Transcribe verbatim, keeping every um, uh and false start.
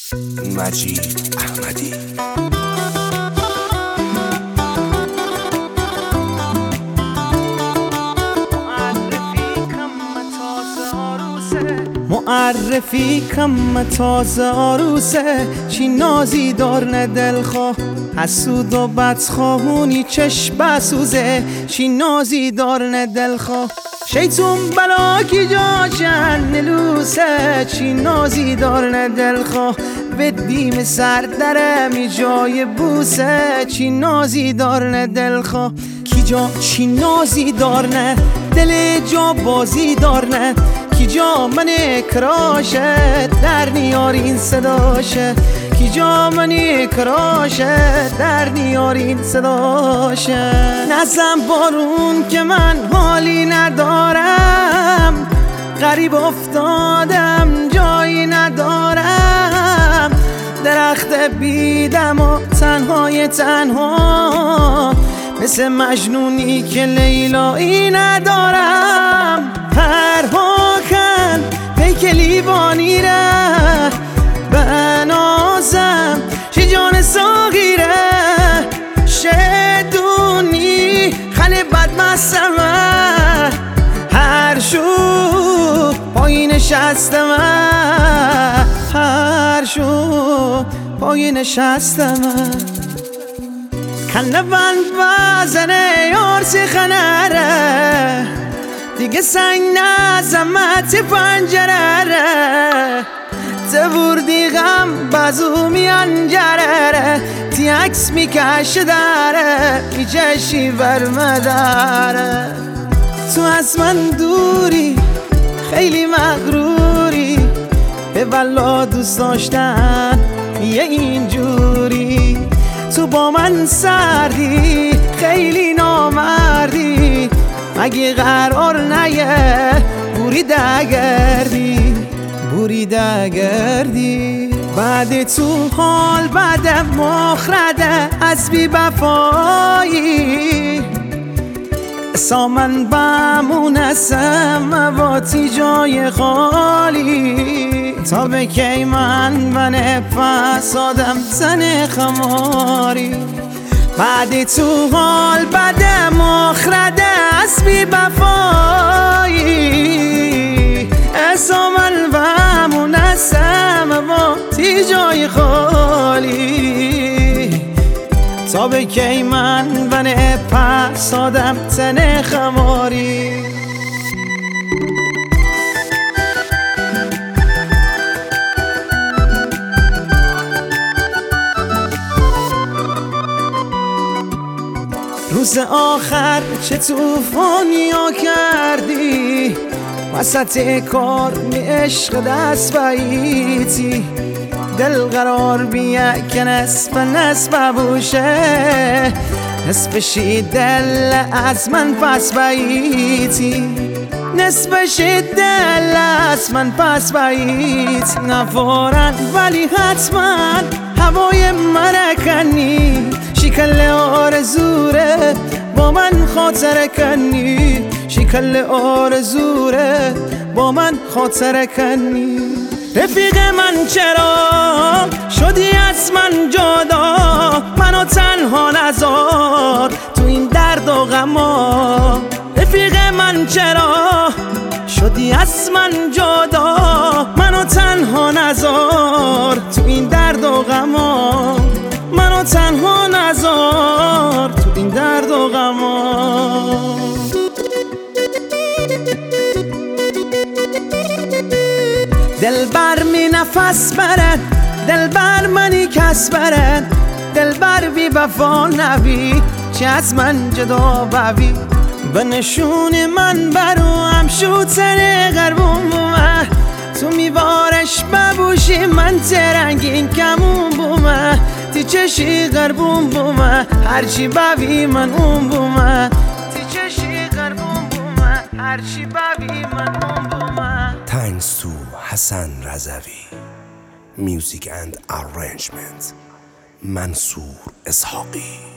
مجید احمدی. معرفی کم تازه آروسه، چی نازی دار نه دلخواه، حسود و بدخواهونی چشم بسوزه، چی نازی دار نه دلخواه، شیطون بلا کی جاشن نلوسه، چی نازی دار نه دلخواه، بدیم سر درمی جای بوسه، چی نازی دار نه دلخواه، کی جا چی نازی دار نه دل جا بازی دار نه، کی جا من کراشه در نیارین صداشه، کی جا من کراشه در نیارین صداشه، نزن بارون که من حالی ندارم، غریب افتادم جایی ندارم، درخت بیدم و تنهای تنها، مثل مجنونی که لیلایی ندارم، پرها کن پیک لیوانی ره بنازم، شی جان ساغیره شدونی خلی بدمستمه، هر شو پایی نشستمه، هر شو پایی نشستمه، کنه بند بزنه یار سی خنره، دیگه سنگ نزمت پنجره، تبوردی غم بازو میانجره، تی عکس میکشه داره میچشی برمداره، تو از من دوری خیلی مغروری، به والا دوست داشتن یه اینجوری، تو با من سردی خیلی نامردی، مگه قرار نیه بوری دگردی بوری دگردی، بعد تو حال بعد مخرده از بی بفایی، سامن بمونسم مواتی جای خالی، تا به کی من بنه فسادم زن خماری، بعد تو حال بعد مخرده از بی بفایی، سامن بمونسم مواتی جای خالی، تا به کی من بنه فسادم زن خماری. روز آخر چه توفانی ها کردی، وسط کار می عشق دست باییتی، دل قرار بیه که نصف نصف بوشه، نصفشی دل از من پس باییتی، نصفشی دل از من پس باییت، نفورن ولی حتما هوای مرکنی، شکل آرزوره با من خاطره کنی، شکل آرزوره با من خاطره کنی، رفیق من چرا شدی از من جدا، منو تنها نذار تو این درد و غما، رفیق من چرا شدی از من جدا، منو تنها نذار تو این درد و غما، منو تنها نذار تو این درد و غما. دل بر می نفس برد، دل بر منی کس برد، دل بر بی وفا نبی، چه از من جدا ببی، به نشون من برو هم شوتر غربون بومه، تو میوارش ببوشی من ترنگین کمون بومه، تی چشی غربون بومه، هرچی ببی من اون بومه، تی چشی غربون بومه، هرچی ببی من اون بومه. Thanks to Hassan Razavi. Music and arrangement Mansour Ishaqi.